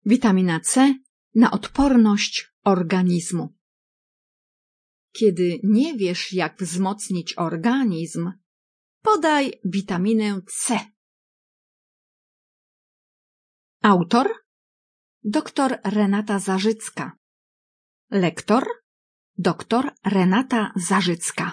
Witamina C na odporność organizmu. Kiedy nie wiesz, jak wzmocnić organizm, podaj witaminę C. Autor dr Renata Zarzycka. Lektor dr Renata Zarzycka.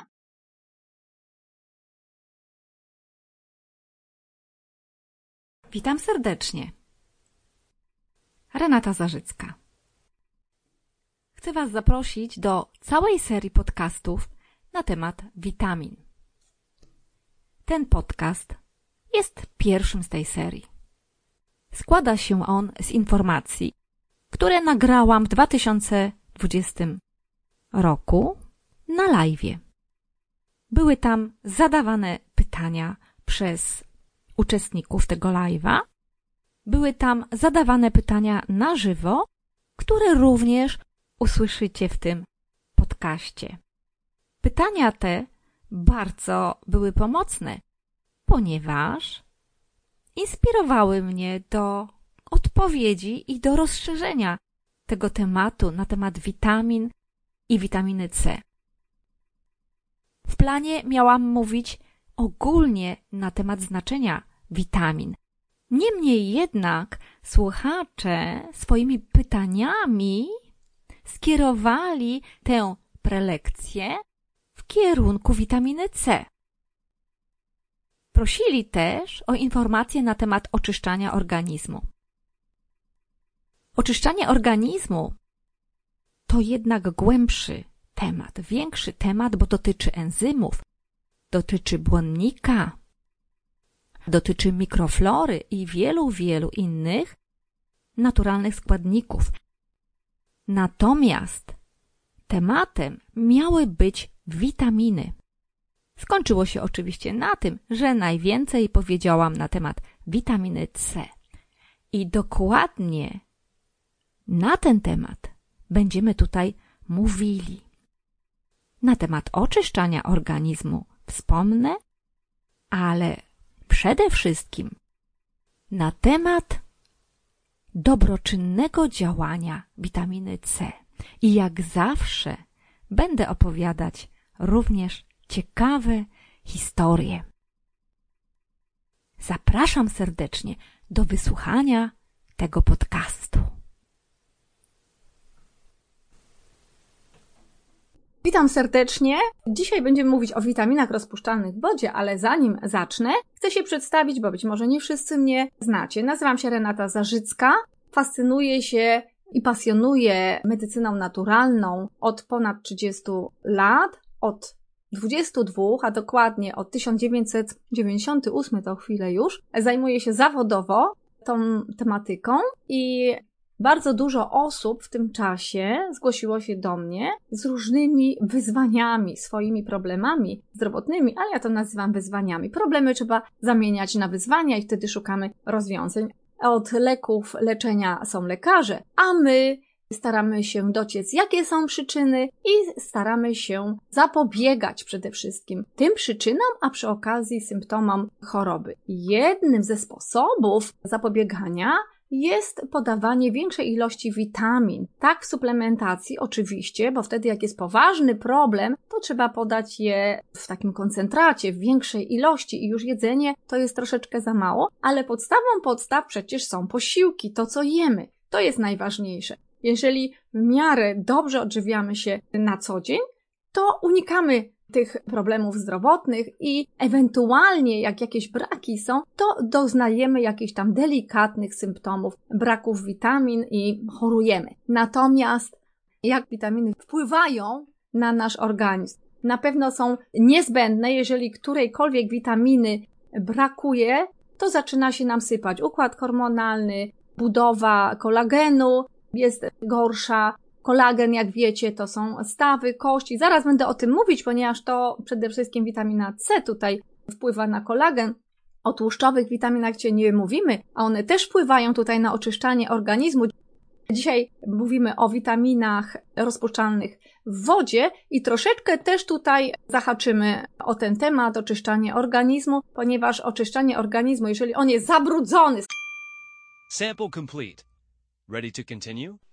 Witam serdecznie. Renata Zarzycka. Chcę Was zaprosić do całej serii podcastów na temat witamin. Ten podcast jest pierwszym z tej serii. Składa się on z informacji, które nagrałam w 2020 roku na live'ie. Były tam zadawane pytania przez uczestników tego live'a. Były tam zadawane pytania na żywo, które również usłyszycie w tym podcaście. Pytania te bardzo były pomocne, ponieważ inspirowały mnie do odpowiedzi i do rozszerzenia tego tematu na temat witamin i witaminy C. W planie miałam mówić ogólnie na temat znaczenia witamin. Niemniej jednak słuchacze swoimi pytaniami skierowali tę prelekcję w kierunku witaminy C. Prosili też o informacje na temat oczyszczania organizmu. Oczyszczanie organizmu to jednak głębszy temat, większy temat, bo dotyczy enzymów, dotyczy błonnika, dotyczy mikroflory i wielu innych naturalnych składników. Natomiast tematem miały być witaminy. Skończyło się oczywiście na tym, że najwięcej powiedziałam na temat witaminy C. I dokładnie na ten temat będziemy tutaj mówili. Na temat oczyszczania organizmu wspomnę, ale przede wszystkim na temat dobroczynnego działania witaminy C. I jak zawsze będę opowiadać również ciekawe historie. Zapraszam serdecznie do wysłuchania tego podcastu. Witam serdecznie. Dzisiaj będziemy mówić o witaminach rozpuszczalnych w wodzie, ale zanim zacznę, chcę się przedstawić, bo być może nie wszyscy mnie znacie. Nazywam się Renata Zarzycka. Fascynuję się i pasjonuję medycyną naturalną od ponad 30 lat, od 22, a dokładnie od 1998, to chwilę już. Zajmuję się zawodowo tą tematyką i bardzo dużo osób w tym czasie zgłosiło się do mnie z różnymi wyzwaniami, swoimi problemami zdrowotnymi, ale ja to nazywam wyzwaniami. Problemy trzeba zamieniać na wyzwania i wtedy szukamy rozwiązań. Od leków, leczenia są lekarze, a my staramy się dociec, jakie są przyczyny i staramy się zapobiegać przede wszystkim tym przyczynom, a przy okazji symptomom choroby. Jednym ze sposobów zapobiegania jest podawanie większej ilości witamin. Tak w suplementacji oczywiście, bo wtedy jak jest poważny problem, to trzeba podać je w takim koncentracie, w większej ilości i już jedzenie to jest troszeczkę za mało, ale podstawą podstaw przecież są posiłki, to co jemy. To jest najważniejsze. Jeżeli w miarę dobrze odżywiamy się na co dzień, to unikamy tych problemów zdrowotnych i ewentualnie jak jakieś braki są, to doznajemy jakichś tam delikatnych symptomów braków witamin i chorujemy. Natomiast jak witaminy wpływają na nasz organizm? Na pewno są niezbędne, jeżeli którejkolwiek witaminy brakuje, to zaczyna się nam sypać układ hormonalny, budowa kolagenu jest gorsza. Kolagen, jak wiecie, to są stawy, kości. Zaraz będę o tym mówić, ponieważ to przede wszystkim witamina C tutaj wpływa na kolagen. O tłuszczowych witaminach dzisiaj nie mówimy, a one też wpływają tutaj na oczyszczanie organizmu. Dzisiaj mówimy o witaminach rozpuszczalnych w wodzie i troszeczkę też tutaj zahaczymy o ten temat, oczyszczanie organizmu, ponieważ oczyszczanie organizmu, jeżeli on jest zabrudzony, Sample complete. Ready to continue?